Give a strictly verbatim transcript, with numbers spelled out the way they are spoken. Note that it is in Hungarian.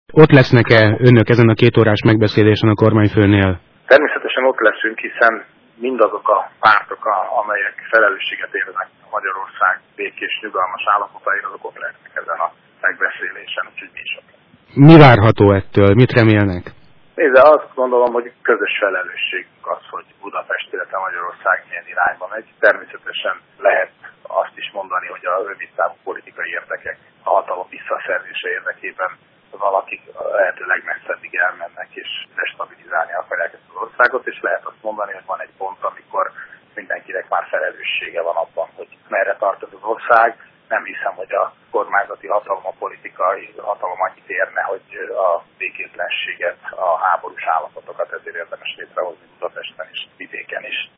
Ott lesznek-e önök ezen a két órás megbeszélésen a kormányfőnél? Természetesen ott leszünk, hiszen mindazok a pártok, amelyek felelősséget érnek Magyarország békés, nyugalmas állapotáira, azok ott lesznek ezen a megbeszélésen, úgyhogy mi is ott. Mi várható ettől? Mit remélnek? Nézze, azt gondolom, hogy közös felelősségünk az, hogy Budapest, illetve Magyarország milyen irányba megy. Természetesen lehet azt is mondani, hogy a rövidtávú politikai érdekek a hatalom visszaszerzése érdekében valakik lehető legmesszebbre elmennek és destabilizálni akarják ezt az országot, és lehet azt mondani, hogy van egy pont, amikor mindenkinek már felelőssége van abban, hogy merre tart ez az ország. Nem hiszem, hogy a kormányzati hatalom, a politikai hatalom annyit érne, hogy a békétlenséget, a háborús állapotokat ezért érdemes létrehozni Budapesten is, vidéken is.